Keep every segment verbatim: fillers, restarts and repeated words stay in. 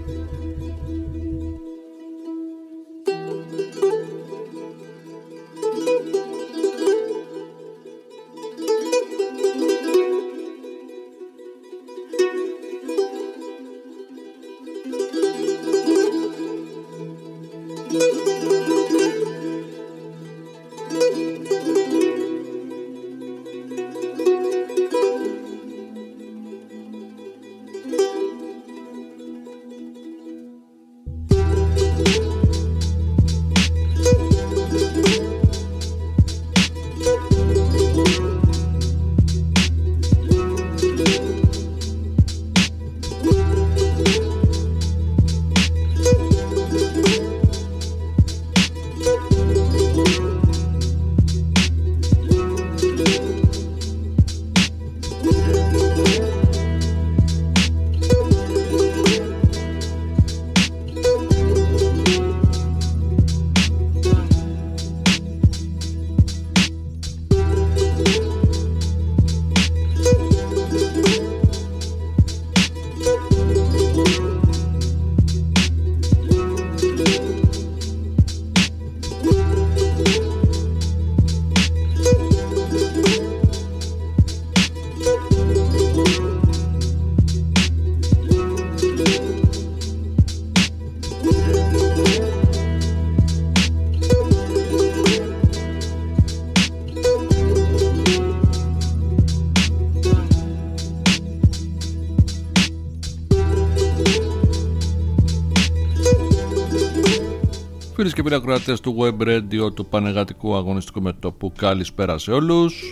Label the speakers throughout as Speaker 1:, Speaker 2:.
Speaker 1: Φίλοι και φίλοι ακροατές του Web Radio του Πανεγατικού Αγωνιστικού Μετώπου, καλησπέρα σε όλους.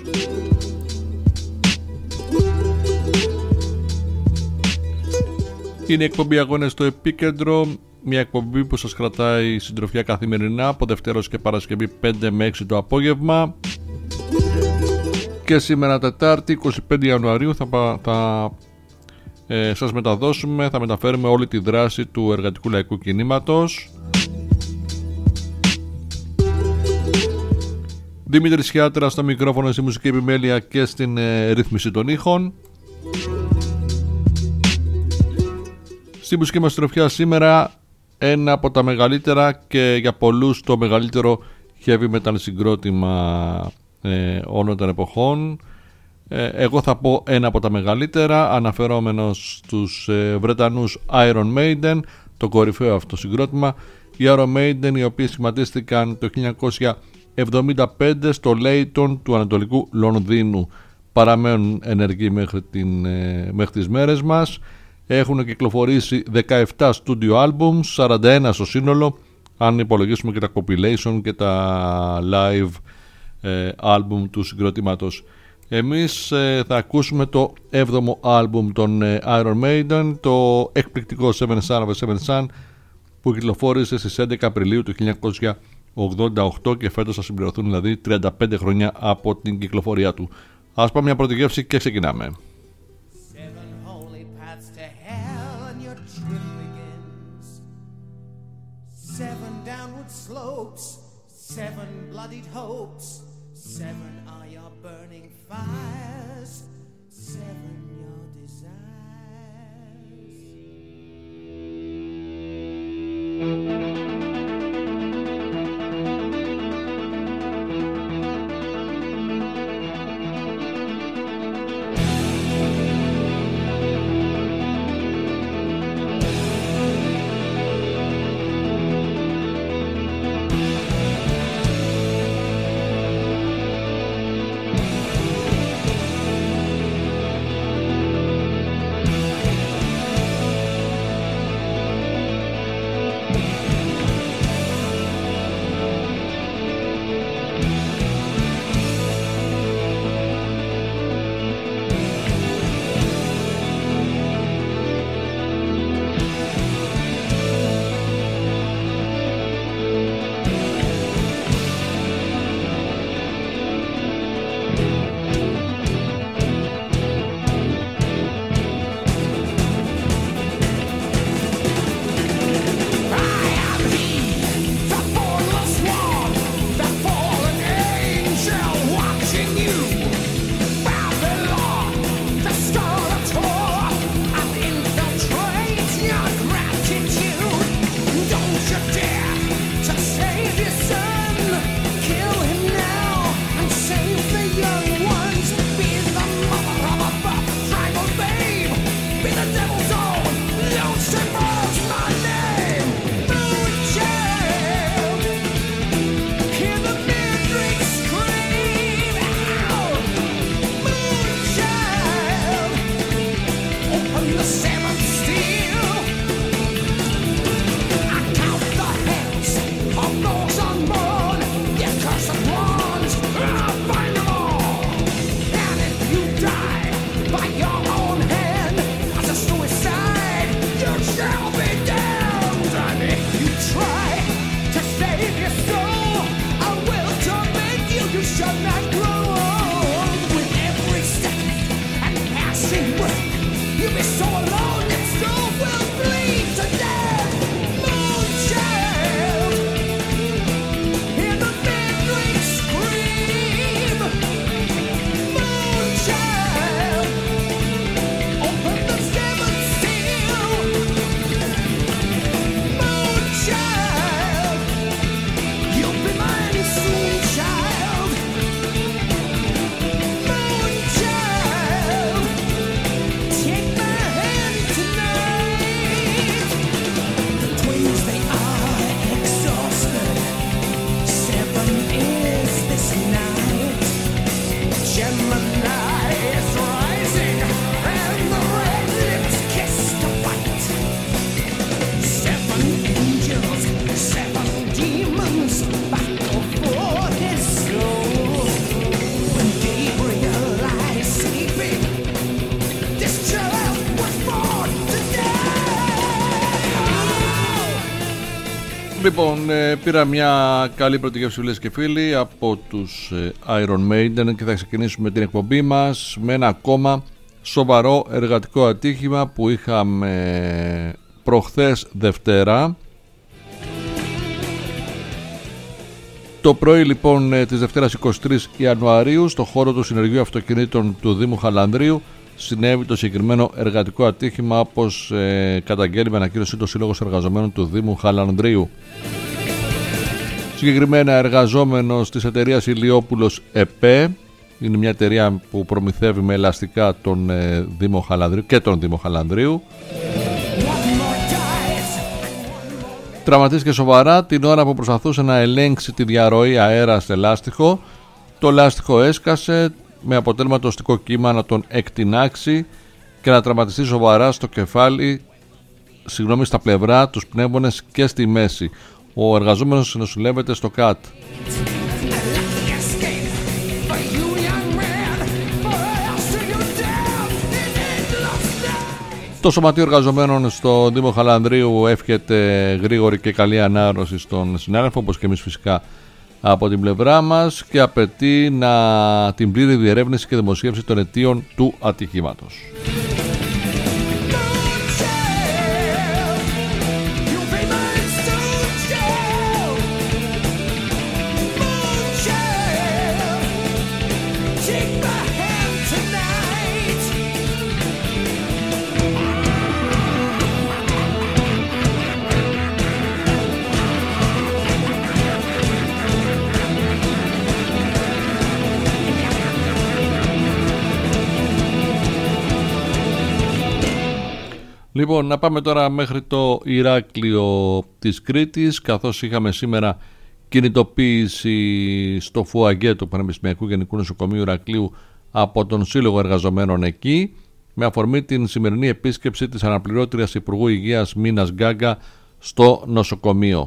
Speaker 1: Είναι η εκπομπή Αγώνες στο Επίκεντρο, μια εκπομπή που σας κρατάει συντροφιά καθημερινά από Δευτέρος και Παρασκευή πέντε με έξι το απόγευμα. Και σήμερα Τετάρτη είκοσι πέντε Ιανουαρίου θα, θα ε, σας μεταδώσουμε, θα μεταφέρουμε όλη τη δράση του εργατικού λαϊκού κινήματος. Δημήτρης Χιάτερα στο μικρόφωνο, στη μουσική επιμέλεια και στην ε, ρύθμιση των ήχων. Στη μουσική μας τροφιά σήμερα ένα από τα μεγαλύτερα και για πολλούς το μεγαλύτερο heavy metal συγκρότημα ε, όλων των εποχών. Ε, εγώ θα πω ένα από τα μεγαλύτερα, αναφερόμενος στους ε, Βρετανούς Iron Maiden, το κορυφαίο αυτό συγκρότημα. Οι Iron Maiden, οι οποίοι σχηματίστηκαν το χίλια εννιακόσια εβδομήντα πέντε στο Λέιτον του Ανατολικού Λονδίνου, παραμένουν ενεργοί μέχρι, την, μέχρι τις μέρες μας. Έχουν κυκλοφορήσει δεκαεπτά studio albums, σαράντα ένα στο σύνολο, αν υπολογίσουμε και τα compilation και τα live ε, album του συγκροτήματος. Εμείς ε, θα ακούσουμε το έβδομο album των ε, Iron Maiden, το εκπληκτικό Seven Son of a Seven Son, που κυκλοφόρησε στις έντεκα Απριλίου του χίλια εννιακόσια ογδόντα οκτώ και φέτος θα συμπληρωθούν δηλαδή τριάντα πέντε χρόνια από την κυκλοφορία του. Ας πάμε μια πρώτη γεύση και ξεκινάμε.
Speaker 2: Seven downward slopes, seven bloodied hopes, seven are your burning fires, seven your desires.
Speaker 1: Λοιπόν, πήρα μια καλή πρωτογεύση, φίλες και φίλοι, από τους Iron Maiden και θα ξεκινήσουμε την εκπομπή μας με ένα ακόμα σοβαρό εργατικό ατύχημα που είχαμε προχθές Δευτέρα. Το πρωί λοιπόν της Δευτέρας εικοστή τρίτη Ιανουαρίου, στο χώρο του Συνεργείου Αυτοκινήτων του Δήμου Χαλανδρίου, συνέβη το συγκεκριμένο εργατικό ατύχημα, όπως ε, καταγγέλει με ανακοίνωση το Σύλλογος Εργαζομένων του Δήμου Χαλανδρίου. Συγκεκριμένα εργαζόμενος της εταιρείας Ηλιόπουλος ΕΠΕ, είναι μια εταιρεία που προμηθεύει με ελαστικά τον ε, Δήμο Χαλανδρίου και τον Δήμο Χαλανδρίου, τραυματίστηκε σοβαρά την ώρα που προσπαθούσε να ελέγξει τη διαρροή αέρα σε λάστιχο. Το λάστιχο έσκασε, με αποτέλεσμα το οστικό κύμα να τον εκτινάξει και να τραυματιστεί σοβαρά στο κεφάλι, συγγνώμη, στα πλευρά, τους πνεύμονες και στη μέση. Ο εργαζόμενος νοσηλεύεται στο ΚΑΤ. Το Σωματείο Εργαζομένων στο Δήμο Χαλανδρίου εύχεται γρήγορη και καλή ανάρρωση στον συνάδελφο, όπως και εμείς φυσικά από την πλευρά μας, και απαιτεί να την πλήρη διερεύνηση και δημοσίευση των αιτίων του ατυχήματος. Λοιπόν, να πάμε τώρα μέχρι το Ηράκλειο της Κρήτης, καθώς είχαμε σήμερα κινητοποίηση στο ΦΟΑΓΕ του Πανεπιστημιακού Γενικού Νοσοκομείου Ηρακλείου από τον Σύλλογο Εργαζομένων εκεί, με αφορμή την σημερινή επίσκεψη της αναπληρώτριας Υπουργού Υγείας Μίνας Γκάγκα στο νοσοκομείο.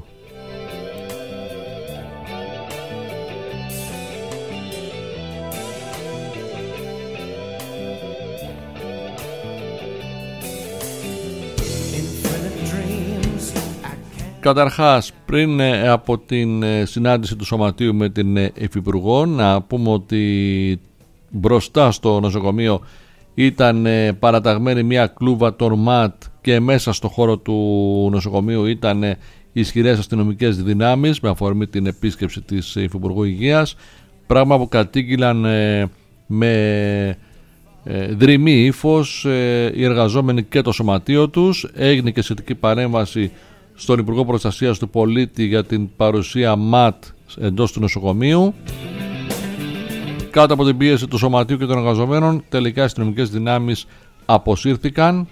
Speaker 1: Καταρχάς, πριν από την συνάντηση του Σωματείου με την Υφυπουργό, να πούμε ότι μπροστά στο νοσοκομείο ήταν παραταγμένη μια κλούβα των ΜΑΤ και μέσα στο χώρο του νοσοκομείου ήταν ισχυρές αστυνομικές δυνάμεις με αφορμή την επίσκεψη της Υφυπουργού Υγείας, πράγμα που κατήγγειλαν με δρυμή ύφος οι εργαζόμενοι και το σωματείο τους. Έγινε και σχετική παρέμβαση στον Υπουργό Προστασίας του Πολίτη για την παρουσία ΜΑΤ εντός του νοσοκομείου. Κάτω από την πίεση του σωματείου και των εργαζομένων, τελικά οι αστυνομικές δυνάμεις αποσύρθηκαν.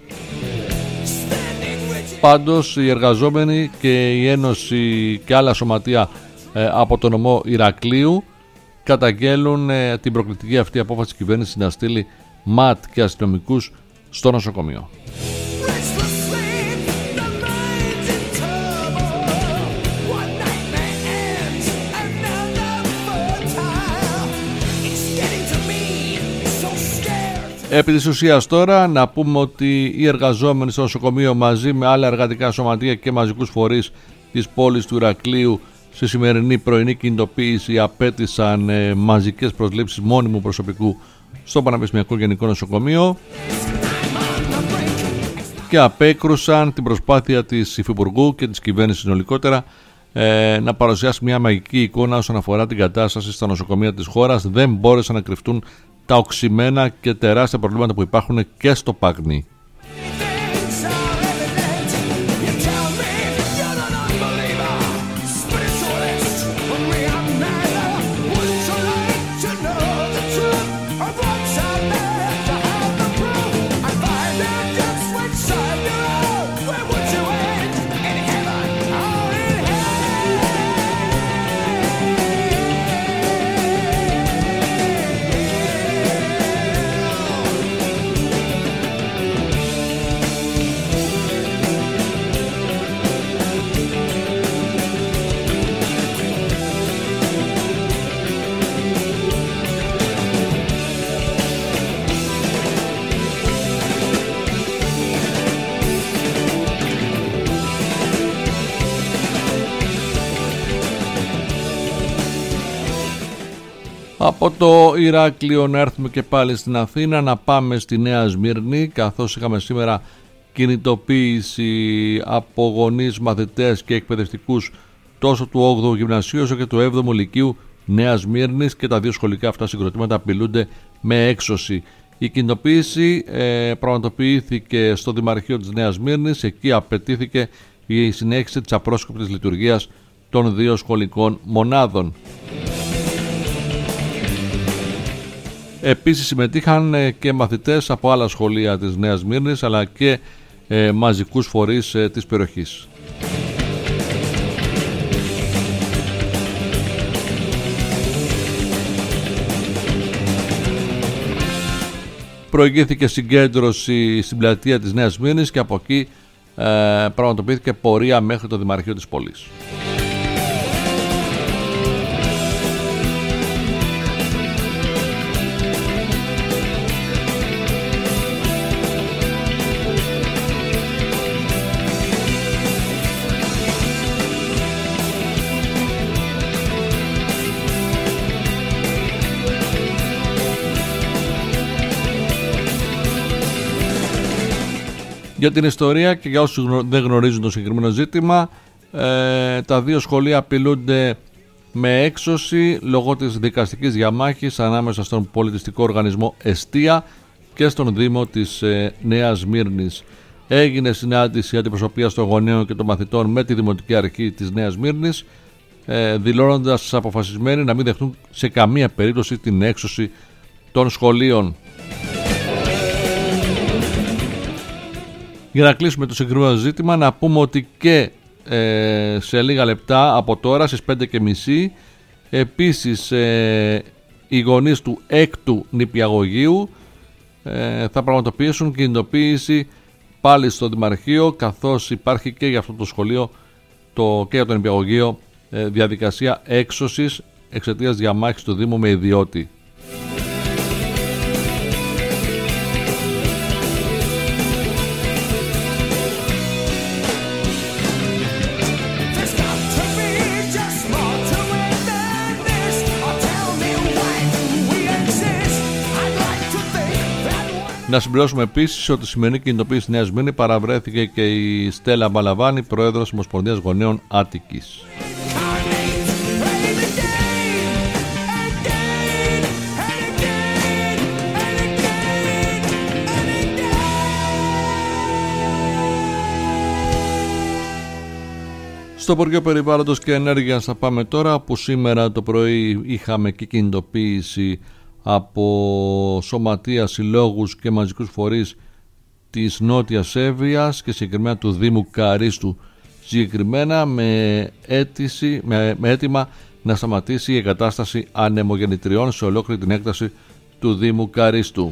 Speaker 1: Πάντως οι εργαζόμενοι και η Ένωση και άλλα σωματεία ε, από το νομό Ηρακλείου καταγγέλουν ε, την προκλητική αυτή απόφαση της κυβέρνησης να στείλει ΜΑΤ και αστυνομικούς στο νοσοκομείο. Επί της ουσίας τώρα να πούμε ότι οι εργαζόμενοι στο νοσοκομείο μαζί με άλλα εργατικά σωματεία και μαζικούς φορείς της πόλης του Ηρακλείου στη σημερινή πρωινή κινητοποίηση απέτησαν ε, μαζικές προσλήψεις μόνιμου προσωπικού στο Πανεπιστημιακό Γενικό Νοσοκομείο. και απέκρουσαν την προσπάθεια της Υφυπουργού και της κυβέρνησης συνολικότερα ε, να παρουσιάσει μια μαγική εικόνα όσον αφορά την κατάσταση στα νοσοκομεία της χώρας. Δεν μπόρεσαν να κρυφτούν τα οξυμένα και τεράστια προβλήματα που υπάρχουν και στο Παγνί. Από το Ηράκλειο να έρθουμε και πάλι στην Αθήνα, να πάμε στη Νέα Σμύρνη, καθώς είχαμε σήμερα κινητοποίηση από γονείς, μαθητές και εκπαιδευτικούς τόσο του όγδοου Γυμνασίου όσο και του έβδομου Λυκείου Νέας Σμύρνης, και τα δύο σχολικά αυτά συγκροτήματα απειλούνται με έξωση. Η κινητοποίηση ε, πραγματοποιήθηκε στο Δημαρχείο της Νέας Σμύρνης. Εκεί απαιτήθηκε η συνέχιση της απρόσκοπτης λειτουργίας των δύο σχολικών μονάδων. Επίσης συμμετείχαν και μαθητές από άλλα σχολεία της Νέας Σμύρνης, αλλά και ε, μαζικούς φορείς ε, της περιοχής. Προηγήθηκε συγκέντρωση στην πλατεία της Νέας Σμύρνης και από εκεί ε, πραγματοποιήθηκε πορεία μέχρι το Δημαρχείο της πόλης. Για την ιστορία και για όσους δεν γνωρίζουν το συγκεκριμένο ζήτημα, ε, τα δύο σχολεία απειλούνται με έξωση λόγω της δικαστικής διαμάχης ανάμεσα στον πολιτιστικό οργανισμό Εστία και στον Δήμο της ε, Νέας Σμύρνης. Έγινε συνάντηση αντιπροσωπείας των γονέων και των μαθητών με τη Δημοτική Αρχή της Νέας Σμύρνης, ε, δηλώνοντας αποφασισμένοι να μην δεχτούν σε καμία περίπτωση την έξωση των σχολείων. Για να κλείσουμε το συγκεκριμένο ζήτημα, να πούμε ότι και ε, σε λίγα λεπτά από τώρα στις πέντε και μισή επίσης ε, οι γονείς του έκτου νηπιαγωγείου ε, θα πραγματοποιήσουν κινητοποίηση πάλι στο Δημαρχείο, καθώς υπάρχει και για αυτό το σχολείο το, και για το νηπιαγωγείο ε, διαδικασία έξωσης εξαιτίας διαμάχης του Δήμου με ιδιώτη. Να συμπληρώσουμε επίσης ότι η σημερινή κινητοποίηση στη Νέα Σμύρνη παραβρέθηκε και η Στέλλα Μπαλαβάνη, πρόεδρος Ομοσπονδίας Γονέων Άττικης. Στο Υπουργείο Περιβάλλοντος και Ενέργειας θα πάμε τώρα, που σήμερα το πρωί είχαμε και κινητοποίηση από σωματεία, συλλόγους και μαζικούς φορείς της Νότιας Εύβοιας και συγκεκριμένα του Δήμου Καρίστου, συγκεκριμένα με, αίτηση, με, με αίτημα να σταματήσει η εγκατάσταση ανεμογεννητριών σε ολόκληρη την έκταση του Δήμου Καρίστου.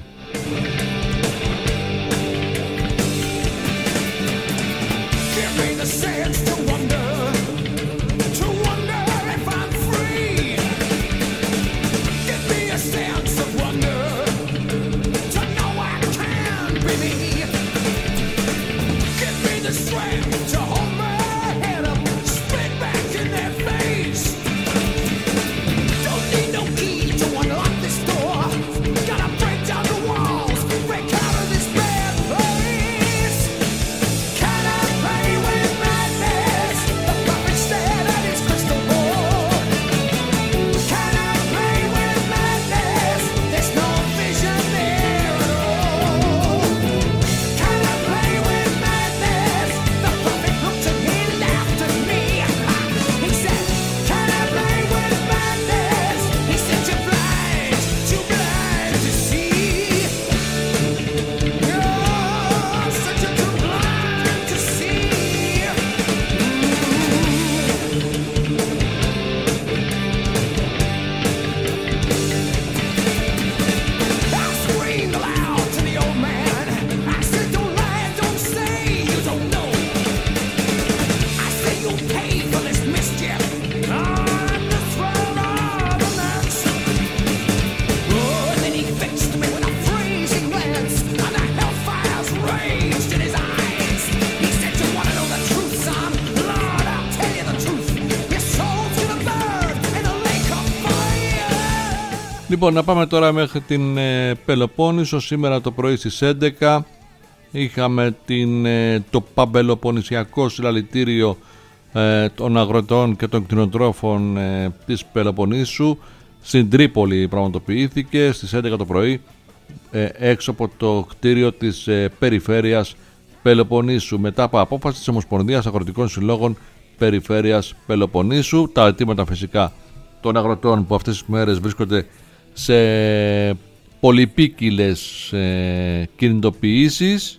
Speaker 1: Λοιπόν, να πάμε τώρα μέχρι την ε, Πελοπόννησο. Σήμερα το πρωί στις έντεκα είχαμε την, ε, το παμπελοποννησιακό συλλαλητήριο ε, των αγροτών και των κτηνοτρόφων ε, της Πελοποννήσου. Στην Τρίπολη πραγματοποιήθηκε στις έντεκα το πρωί ε, έξω από το κτίριο της ε, Περιφέρειας Πελοποννήσου, μετά από απόφαση της Ομοσπονδίας Αγροτικών Συλλόγων Περιφέρειας Πελοποννήσου. Τα αιτήματα φυσικά των αγροτών που αυτές τις μέρες βρίσκονται σε πολυπίκυλες ε, κινητοποιήσεις,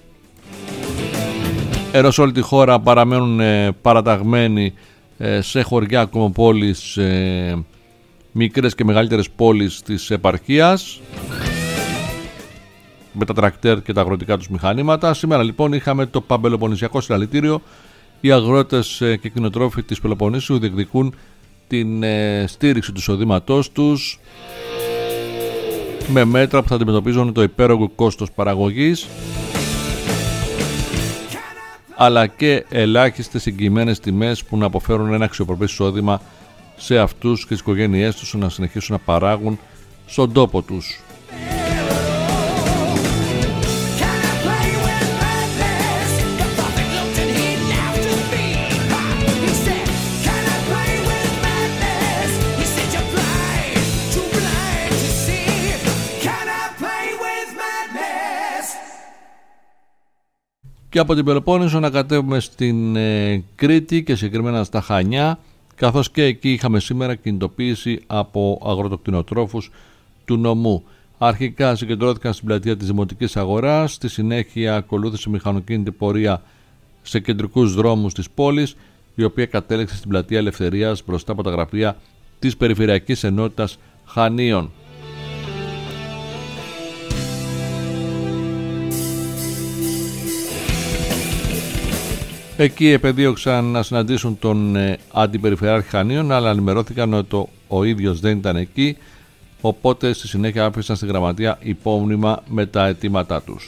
Speaker 1: ενώ σε όλη τη χώρα παραμένουν ε, παραταγμένοι ε, σε χωριά, κομμοπόλεις, ε, μικρές και μεγαλύτερες πόλεις της επαρχίας, με τα τρακτέρ και τα αγροτικά τους μηχανήματα. Σήμερα λοιπόν είχαμε το παμπελοποννησιακό συλλαλητήριο. Οι αγρότες ε, και κτηνοτρόφοι της Πελοποννήσου διεκδικούν την ε, στήριξη του εισοδήματός τους με μέτρα που θα αντιμετωπίζουν το υπέρογκο κόστος παραγωγής, αλλά και ελάχιστες εγγυημένες τιμές που να αποφέρουν ένα αξιοπρεπές εισόδημα σε αυτούς και τις οικογένειές τους να συνεχίσουν να παράγουν στον τόπο τους. Και από την Πελοπόννησο να κατέβουμε στην ε, Κρήτη και συγκεκριμένα στα Χανιά, καθώς και εκεί είχαμε σήμερα κινητοποίηση από αγροτοκτηνοτρόφους του νομού. Αρχικά συγκεντρώθηκαν στην πλατεία της Δημοτικής Αγοράς, στη συνέχεια ακολούθησε μηχανοκίνητη πορεία σε κεντρικούς δρόμους της πόλης, η οποία κατέληξε στην πλατεία Ελευθερίας μπροστά από τα γραφεία της Περιφερειακής Ενότητας Χανίων. Εκεί επεδίωξαν να συναντήσουν τον ε, Αντιπεριφερειάρχη Χανίων, αλλά ενημερώθηκαν ότι το, ο ίδιος δεν ήταν εκεί, οπότε στη συνέχεια άφησαν στη γραμματεία υπόμνημα με τα αιτήματά τους.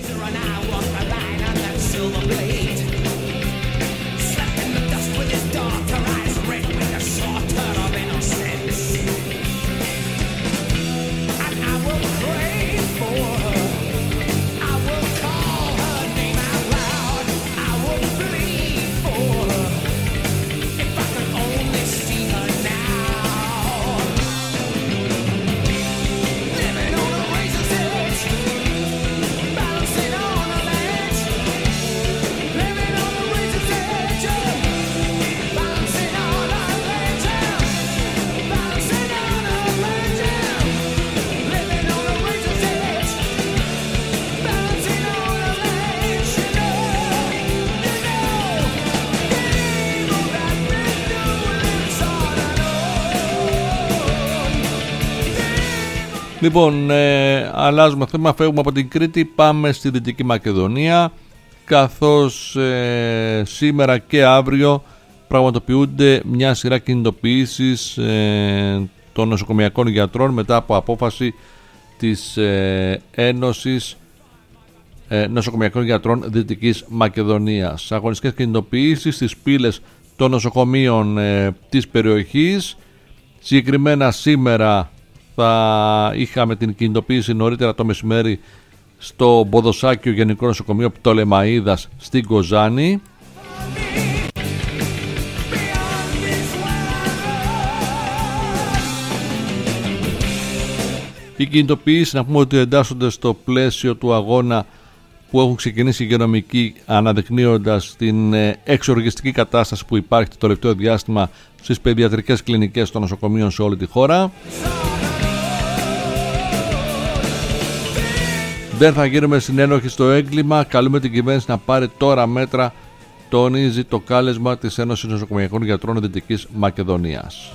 Speaker 1: Λοιπόν, ε, αλλάζουμε θέμα, φεύγουμε από την Κρήτη, πάμε στη Δυτική Μακεδονία, καθώς ε, σήμερα και αύριο πραγματοποιούνται μια σειρά κινητοποιήσεις ε, των νοσοκομιακών γιατρών μετά από απόφαση της ε, Ένωσης ε, Νοσοκομιακών Γιατρών Δυτικής Μακεδονίας. Αγωνιστικές κινητοποιήσεις στις πύλες των νοσοκομείων ε, της περιοχής. Συγκεκριμένα σήμερα θα είχαμε την κινητοποίηση νωρίτερα το μεσημέρι στο Ποδοσάκιο Γενικό Νοσοκομείο Πτολεμαΐδας στην Κοζάνη. Οι κινητοποιήσεις, να πούμε ότι εντάσσονται στο πλαίσιο του αγώνα που έχουν ξεκινήσει οι υγειονομικοί, αναδεικνύοντας την εξοργιστική κατάσταση που υπάρχει το τελευταίο διάστημα στις παιδιατρικές κλινικές των νοσοκομείων σε όλη τη χώρα. Δεν θα γίνουμε συνένοχοι στο έγκλημα. Καλούμε την κυβέρνηση να πάρει τώρα μέτρα, τονίζει το κάλεσμα της Ένωσης Νοσοκομιακών Γιατρών Δυτικής Μακεδονίας.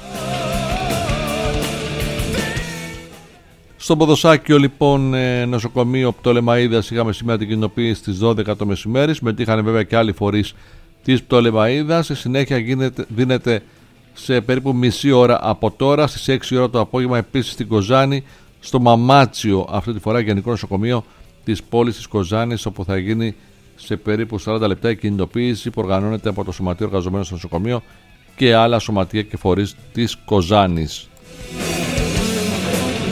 Speaker 1: Στο Ποδοσάκιο λοιπόν νοσοκομείο Πτολεμαΐδας είχαμε σήμερα την κινητοποίηση στις δώδεκα το μεσημέρι. Συμμετείχαν βέβαια και άλλοι φορείς της Πτολεμαΐδας. Στη συνέχεια γίνεται, δίνεται σε περίπου μισή ώρα από τώρα, στις έξι ώρα το απόγευμα, επίσης στην Κοζάνη, στο Μαμάτσιο, αυτή τη φορά Γενικό Νοσοκομείο της πόλης της Κοζάνης, όπου θα γίνει σε περίπου σαράντα λεπτά η κινητοποίηση που οργανώνεται από το Σωματείο Εργαζομένων στο νοσοκομείο και άλλα σωματεία και φορείς της Κοζάνης.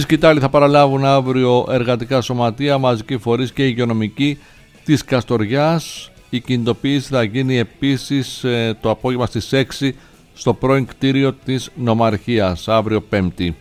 Speaker 1: Στη Σκητάλη θα παραλάβουν αύριο εργατικά σωματεία, μαζικοί φορείς και υγειονομικοί της Καστοριάς. Η κινητοποίηση θα γίνει επίσης ε, το απόγευμα στις έξι στο πρώην κτίριο της Νομαρχίας, αύριο Πέμπτη.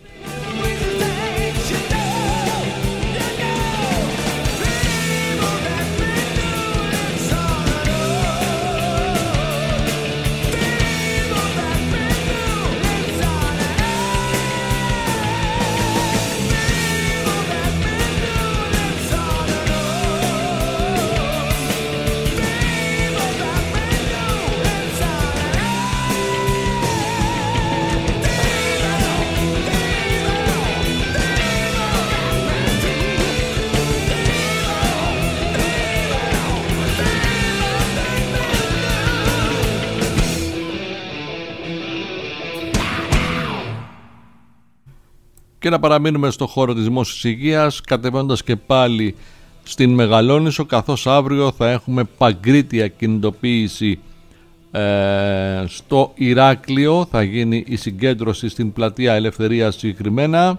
Speaker 1: Και να παραμείνουμε στο χώρο της δημόσιας υγείας, κατεβαίνοντας και πάλι στην Μεγαλόνισσο, καθώς αύριο θα έχουμε παγκρίτια κινητοποίηση ε, στο Ηράκλειο. Θα γίνει η συγκέντρωση στην Πλατεία Ελευθερίας συγκεκριμένα.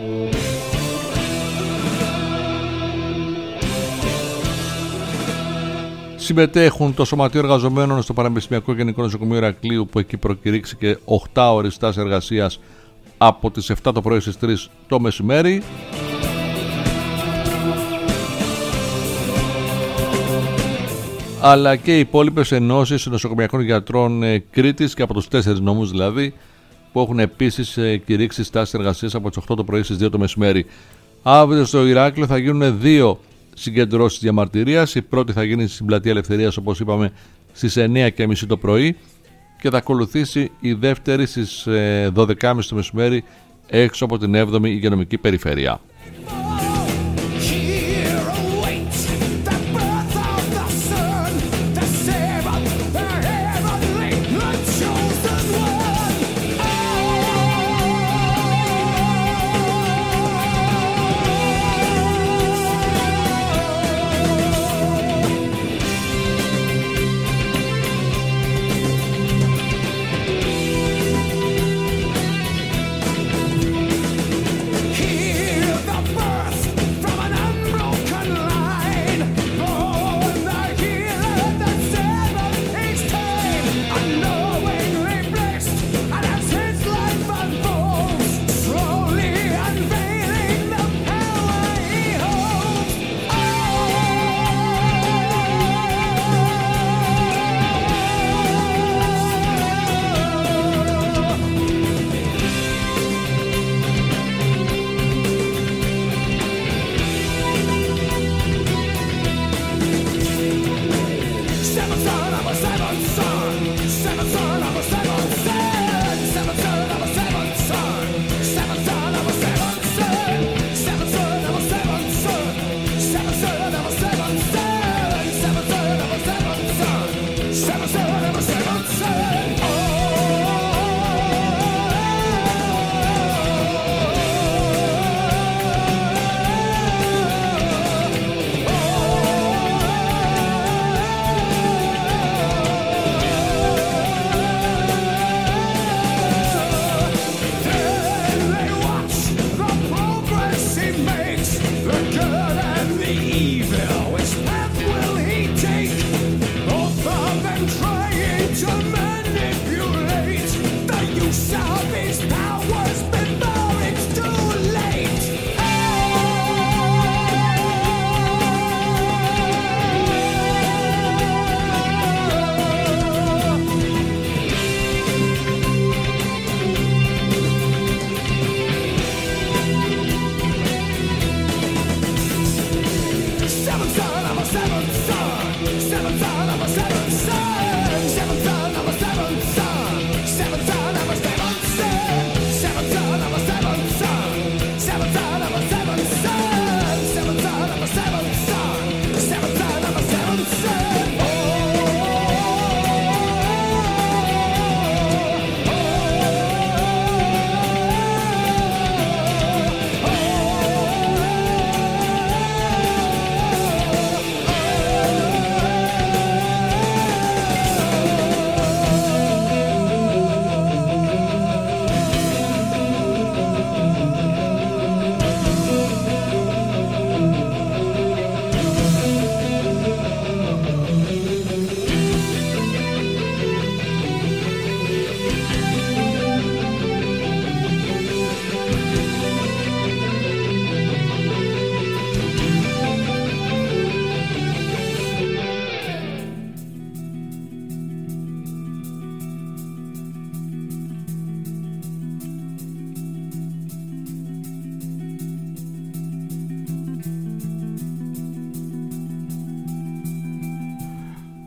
Speaker 1: Συμμετέχουν το Σωματείο Εργαζομένων στο Πανεπιστημιακό Γενικό Νοσοκομείο Ηρακλείου, που εκεί προκηρύξηκε οκτώ ώρες στάση εργασίας από τις επτά το πρωί στις τρεις το μεσημέρι. Αλλά και οι υπόλοιπες ενώσεις νοσοκομιακών γιατρών ε, Κρήτης και από τους τέσσερις νομούς δηλαδή, που έχουν επίσης ε, κηρύξει στάση εργασίας από τις οκτώ το πρωί στις δύο το μεσημέρι. Αύριο στο Ηράκλειο θα γίνουν δύο συγκεντρώσεις διαμαρτυρίας. Η πρώτη θα γίνει στην Πλατεία Ελευθερίας, όπως είπαμε, στις εννιά και τριάντα το πρωί, και θα ακολουθήσει η δεύτερη στις δώδεκα και τριάντα το μεσημέρι έξω από την έβδομη υγειονομική περιφέρεια.
Speaker 2: Hear the bird.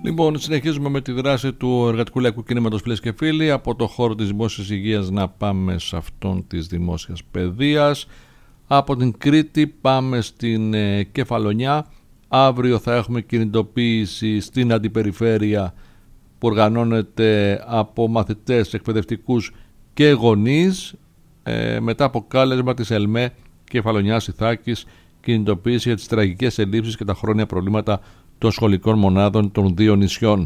Speaker 1: Λοιπόν, συνεχίζουμε με τη δράση του εργατικού λαϊκού κινήματος, φίλες και φίλοι. Από το χώρο της δημόσιας υγείας να πάμε σε αυτόν της δημόσιας παιδείας. Από την Κρήτη πάμε στην ε, Κεφαλονιά. Αύριο θα έχουμε κινητοποίηση στην αντιπεριφέρεια που οργανώνεται από μαθητές, εκπαιδευτικούς και γονείς. Ε, μετά από κάλεσμα της ΕΛΜΕ Κεφαλονιάς Ιθάκης, κινητοποίηση για τις τραγικές ελλείψεις και τα χρόνια προβλήματα των σχολικών μονάδων των δύο νησιών.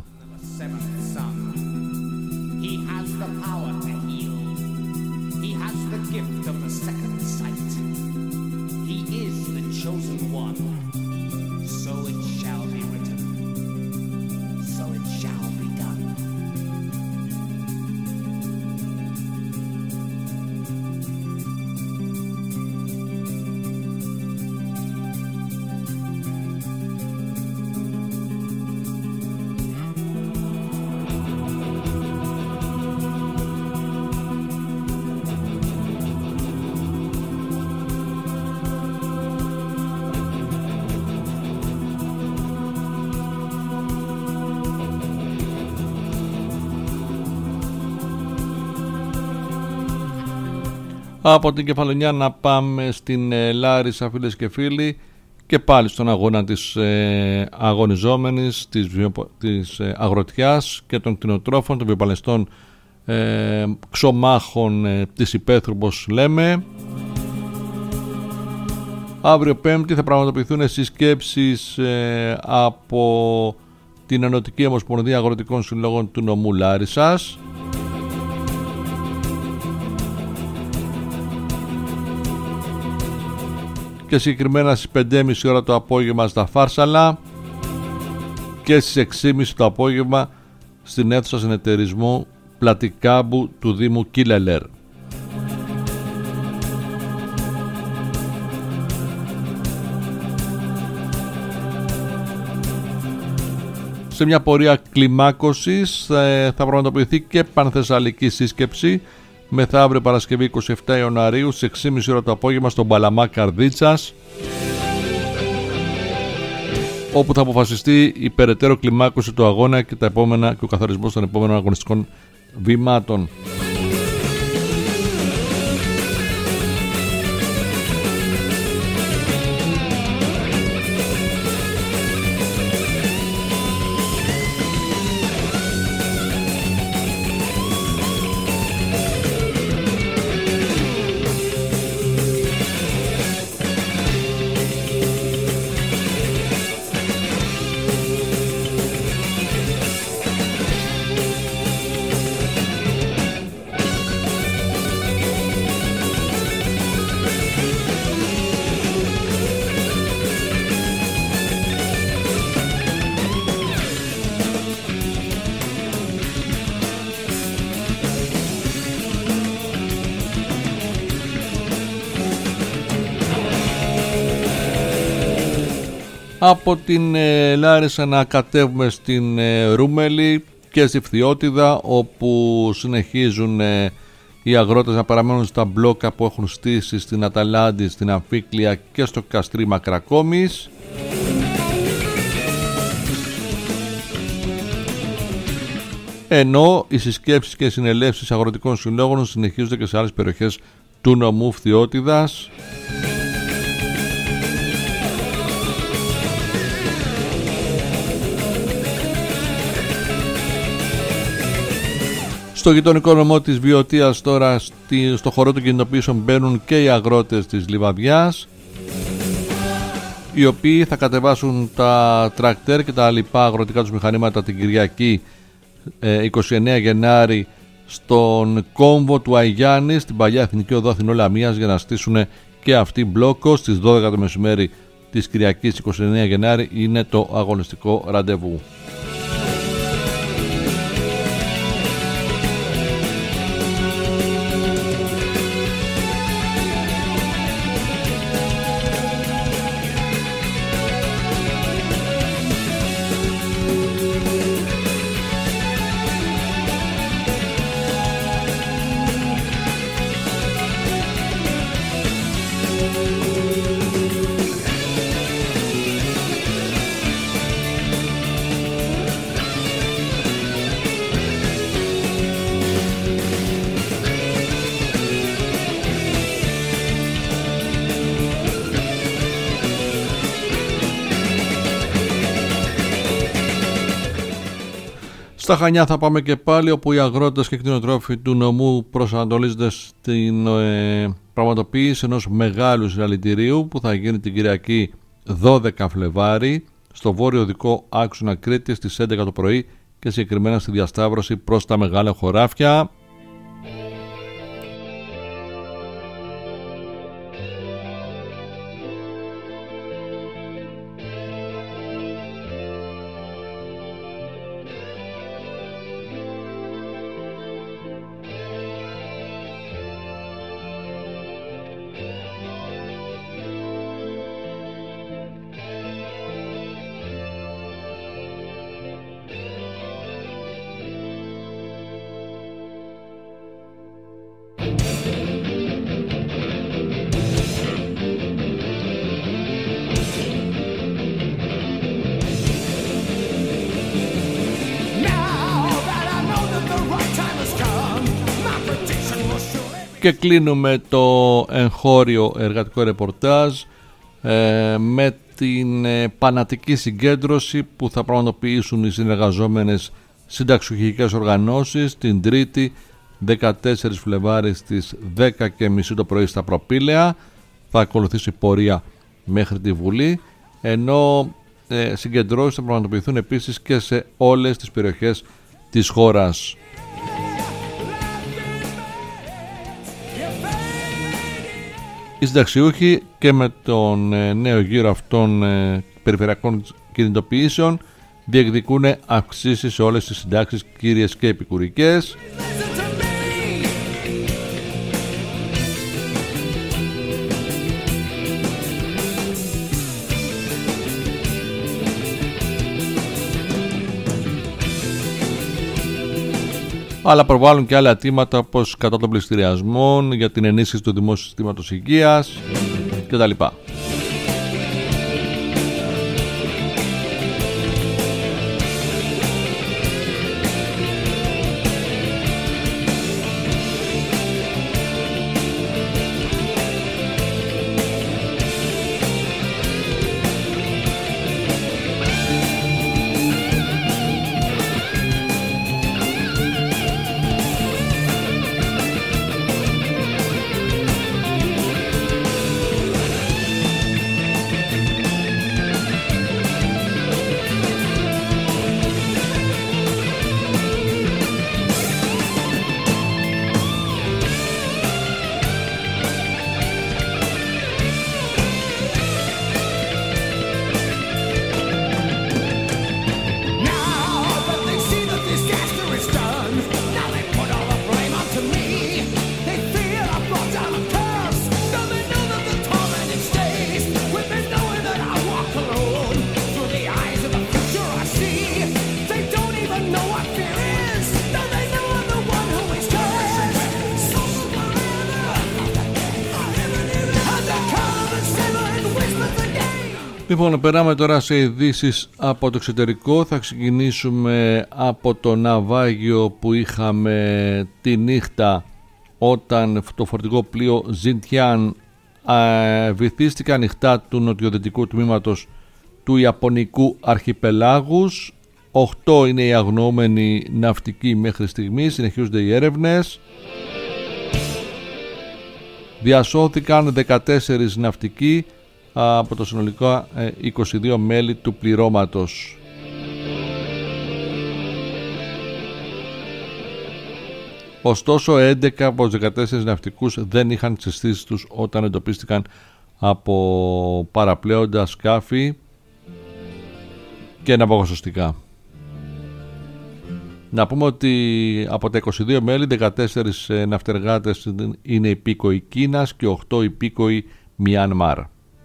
Speaker 1: Από την Κεφαλονιά να πάμε στην ε, Λάρισα, φίλες και φίλοι, και πάλι στον αγώνα της ε, αγωνιζόμενης, της, βιο, της ε, αγροτιάς και των κτηνοτρόφων, των βιοπαλαιστών ε, ξωμάχων ε, της υπαίθρου, όπως λέμε. Αύριο Πέμπτη θα πραγματοποιηθούν συσκέψεις ε, από την Ενωτική Ομοσπονδία Αγροτικών Συλλόγων του νομού Λάρισσας. Και συγκεκριμένα στις πέντε και μισή ώρα το απόγευμα στα Φάρσαλα και στις έξι και μισή το απόγευμα στην αίθουσα συνεταιρισμού Πλατικάμπου του Δήμου Κίλελερ. Σε μια πορεία κλιμάκωσης θα πραγματοποιηθεί και πανθεσσαλική σύσκεψη μεθαύριο Παρασκευή είκοσι επτά Ιανουαρίου στις έξι και μισή ώρα το απόγευμα στον Παλαμά Καρδίτσας, όπου θα αποφασιστεί η περαιτέρω κλιμάκωση του αγώνα και, τα επόμενα, και ο καθορισμός των επόμενων αγωνιστικών βημάτων. Από την ε, Λάρισα να κατέβουμε στην ε, Ρούμελη και στη Φθιώτιδα, όπου συνεχίζουν ε, οι αγρότες να παραμένουν στα μπλόκα που έχουν στήσει στην Αταλάντη, στην Αμφίκλεια και στο Καστρί Μακρακόμης. Ενώ οι συσκέψεις και οι συνελεύσεις αγροτικών συλλόγων συνεχίζονται και σε άλλες περιοχές του νομού Φθιώτιδας. Στο γειτονικό νομό της Βιωτίας τώρα, στο χώρο των κινητοποιήσεων, μπαίνουν και οι αγρότες της Λιβαδιάς, οι οποίοι θα κατεβάσουν τα τρακτέρ και τα λοιπά αγροτικά τους μηχανήματα την Κυριακή είκοσι εννέα Γενάρη στον κόμβο του Αγιάννη, στην παλιά Εθνική Οδό Αθηνών Λαμίας, για να στήσουν και αυτοί μπλόκο. Στις δώδεκα το μεσημέρι της Κυριακής είκοσι εννέα Γενάρη είναι το αγωνιστικό ραντεβού. Στα Χανιά θα πάμε και πάλι, όπου οι αγρότες και κτηνοτρόφοι του νομού προσανατολίζονται στην ε, πραγματοποίηση ενός μεγάλου συλλαλητηρίου που θα γίνει την Κυριακή δώδεκα Φλεβάρι στο βόρειο οδικό άξονα Κρήτης στις έντεκα το πρωί και συγκεκριμένα στη διασταύρωση προς τα Μεγάλα Χωράφια. Και κλείνουμε το εγχώριο εργατικό ρεπορτάζ ε, με την ε, πανατική συγκέντρωση που θα πραγματοποιήσουν οι συνεργαζόμενες συνταξιουχικές οργανώσεις την Τρίτη δεκατέσσερις Φλεβάρι στις δέκα και μισή το πρωί στα Προπήλαια. Θα ακολουθήσει πορεία μέχρι τη Βουλή, ενώ ε, συγκεντρώσεις θα πραγματοποιηθούν επίσης και σε όλες τις περιοχές της χώρας. Οι συνταξιούχοι και με τον ε, νέο γύρο αυτών ε, περιφερειακών κινητοποιήσεων διεκδικούν αυξήσεις σε όλες τις συντάξεις, κύριες και επικουρικές. Αλλά προβάλλουν και άλλα αιτήματα όπως κατά των πληστηριασμών, για την ενίσχυση του δημόσιου συστήματος υγείας κτλ. Λοιπόν, περάμε τώρα σε ειδήσεις από το εξωτερικό. Θα ξεκινήσουμε από το ναυάγιο που είχαμε τη νύχτα όταν το φορτηγό πλοίο Ζιντιάν βυθίστηκε ανοιχτά του νοτιοδυτικού τμήματος του Ιαπωνικού αρχιπελάγους. Οχτώ είναι οι αγνοούμενοι ναυτικοί μέχρι στιγμή, συνεχίζονται οι έρευνες. Διασώθηκαν δεκατέσσερις ναυτικοί από το συνολικό είκοσι δύο μέλη του πληρώματος. Ωστόσο, έντεκα από τους δεκατέσσερις ναυτικούς δεν είχαν τις αισθήσεις τους όταν εντοπίστηκαν από παραπλέοντα σκάφη και ναυαγοσωστικά. Να πούμε ότι από τα είκοσι δύο μέλη, δεκατέσσερις ναυτεργάτες είναι υπήκοοι Κίνας και οκτώ υπήκοοι Μιανμάρ.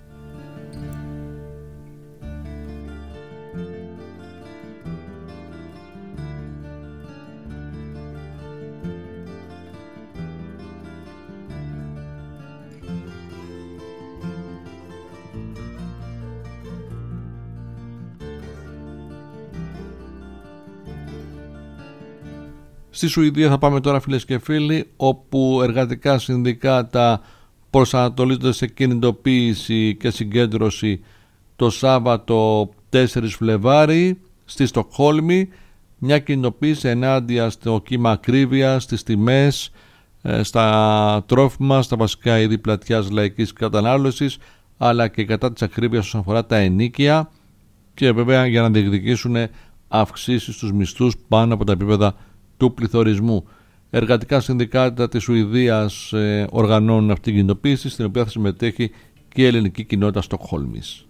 Speaker 1: Στη Σουηδία θα πάμε τώρα, φίλες και φίλοι, όπου εργατικά συνδικάτα προσανατολίζονται σε κινητοποίηση και συγκέντρωση το Σάββατο τέσσερις Φλεβάρι στη Στοκχόλμη μια κινητοποίηση ενάντια στο κύμα ακρίβειας, στις τιμές, στα τρόφιμα, στα βασικά είδη πλατιάς λαϊκής κατανάλωσης, αλλά και κατά της ακρίβειας όσον αφορά τα ενοίκια, και βέβαια για να διεκδικήσουν αυξήσεις στους μισθούς πάνω από τα επίπεδα του πληθωρισμού. Εργατικά συνδικάτα της Σουηδίας ε, οργανώνουν αυτή την κινητοποίηση, στην οποία θα συμμετέχει και η ελληνική κοινότητα Στοκχόλμης.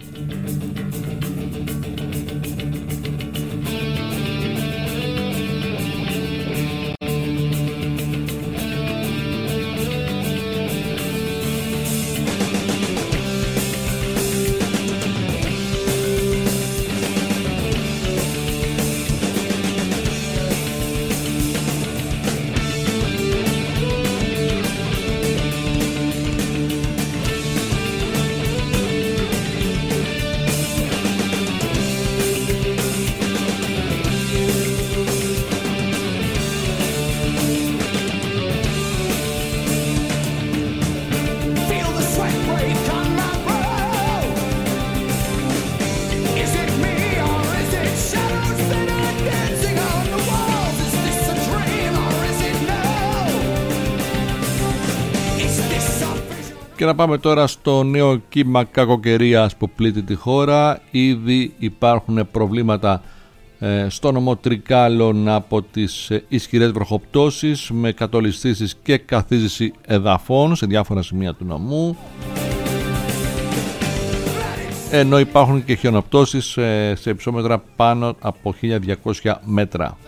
Speaker 1: Και να πάμε τώρα στο νέο κύμα κακοκαιρίας που πλήττει τη χώρα. Ήδη υπάρχουν προβλήματα ε, στο νομό Τρικάλων από τις ε, ισχυρές βροχοπτώσεις, με κατολιστήσεις και καθίζηση εδαφών σε διάφορα σημεία του νομού, ενώ υπάρχουν και χιονοπτώσεις ε, σε υψόμετρα πάνω από χίλια διακόσια μέτρα.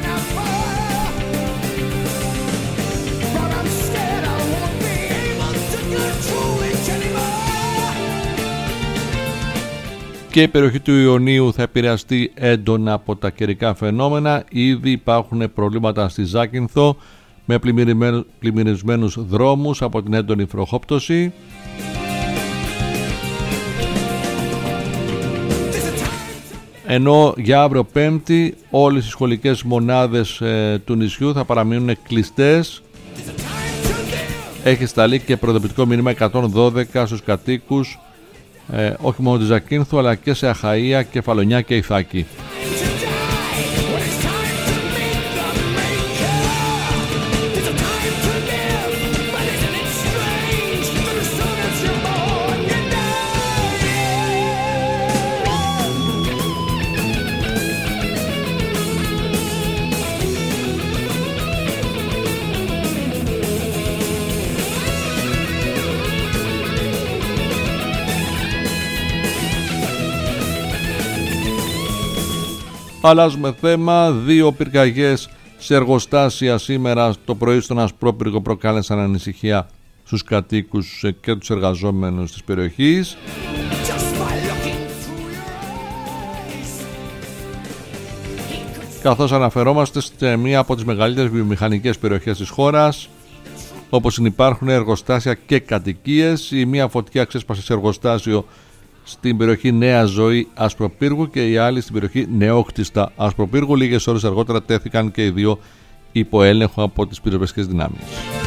Speaker 1: Και η περιοχή του Ιωνίου θα επηρεαστεί έντονα από τα καιρικά φαινόμενα. Ήδη υπάρχουν προβλήματα στη Ζάκυνθο με πλημμυρισμένους δρόμους από την έντονη βροχόπτωση. Ενώ για αύριο Πέμπτη όλες οι σχολικές μονάδες ε, του νησιού θα παραμείνουν κλειστές. Έχει σταλεί και προειδοποιητικό μήνυμα εκατόν δώδεκα στους κατοίκους, Ε, όχι μόνο τη Ζακίνθου αλλά και σε Αχαΐα, Κεφαλονιά και Ιθάκη. Αλλάζουμε θέμα. Δύο πυρκαγιές σε εργοστάσια σήμερα το πρωί στον Ασπρόπυργο προκάλεσαν ανησυχία στους κατοίκους και τους εργαζόμενους της περιοχής. Καθώς αναφερόμαστε σε μία από τις μεγαλύτερες βιομηχανικές περιοχές της χώρας, όπως συνυπάρχουν εργοστάσια και κατοικίες. Η μία φωτιά ξέσπασε σε εργοστάσιο στην περιοχή Νέα Ζωή Ασπροπύργου και η άλλη στην περιοχή Νεόκτιστα Ασπροπύργου. Λίγες ώρες αργότερα τέθηκαν και οι δύο υπό έλεγχο από τις πυροσβεστικές δυνάμεις.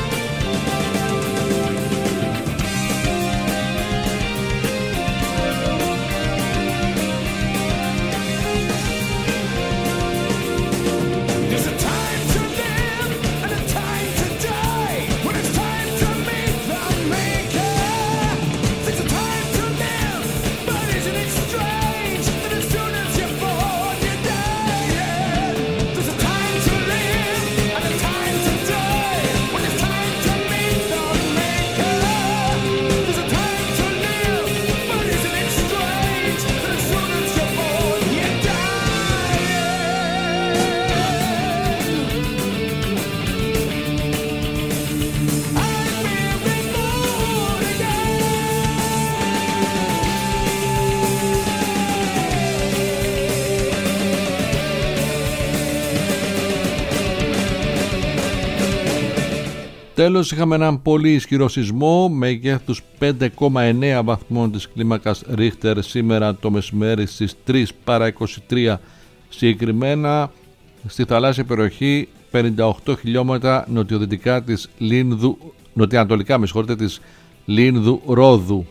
Speaker 1: Τέλος, είχαμε έναν πολύ ισχυρό σεισμό μεγέθους πέντε κόμμα εννέα βαθμών της κλίμακας Ρίχτερ σήμερα το μεσημέρι στις τρεις παρά είκοσι τρία, συγκεκριμένα στη θαλάσσια περιοχή πενήντα οκτώ χιλιόμετρα νοτιοδυτικά της Λίνδου, νοτιοανατολικά με συγχωρείτε, της Λίνδου Ρόδου.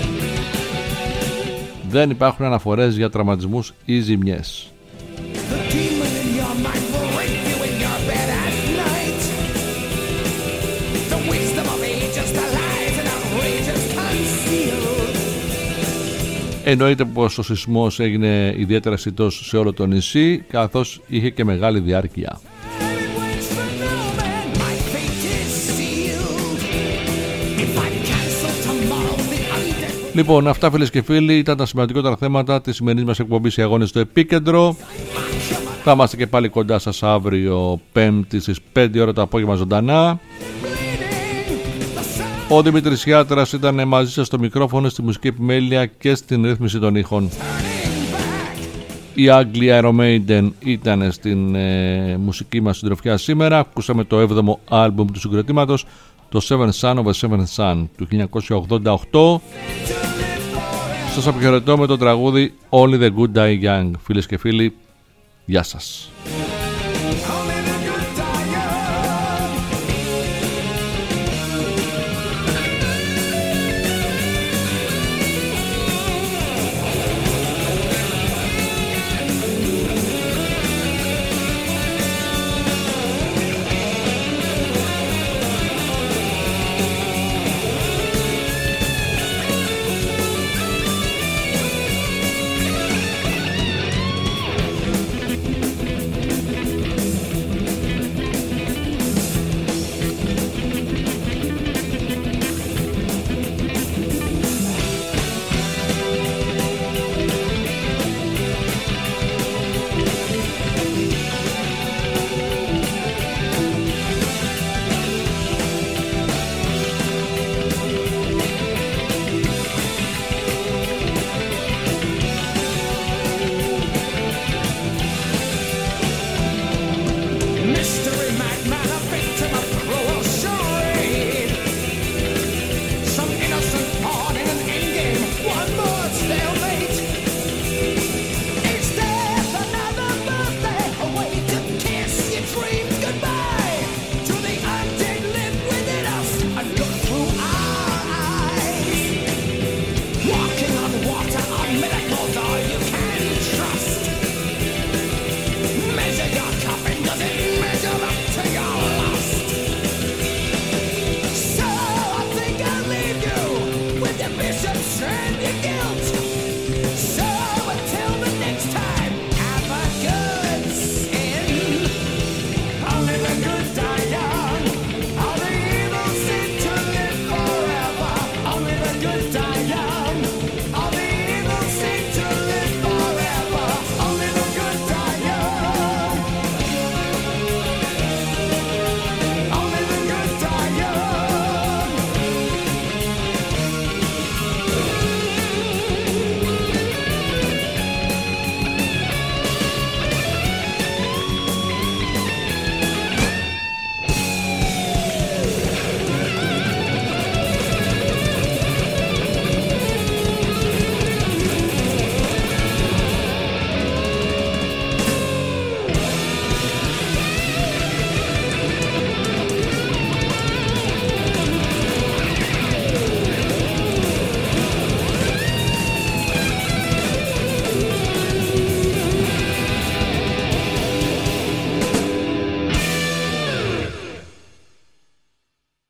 Speaker 1: Δεν υπάρχουν αναφορές για τραυματισμούς ή ζημιές. Εννοείται πως ο σεισμός έγινε ιδιαίτερα αισθητός σε όλο το νησί, καθώς είχε και μεγάλη διάρκεια. Λοιπόν, αυτά φίλες και φίλοι ήταν τα σημαντικότερα θέματα της σημερινής μας εκπομπής «Οι Αγώνες στο Επίκεντρο». Θα είμαστε και πάλι κοντά σας αύριο Πέμπτη στις πέντε ώρα το απόγευμα ζωντανά. Ο Δημήτρης Γιάτρας ήταν μαζί σας στο μικρόφωνο, στη μουσική επιμέλεια και στην ρύθμιση των ήχων. Η Άγγλια Iron Maiden ήταν στην ε, μουσική μας συντροφιά σήμερα. Ακούσαμε το έβδομο άλμπουμ του συγκροτήματος, το Seven Son of a Seven Son του χίλια εννιακόσια ογδόντα οκτώ. Σας αποχαιρετώ με το τραγούδι Only the Good Die Young. Φίλες και φίλοι, γεια σας.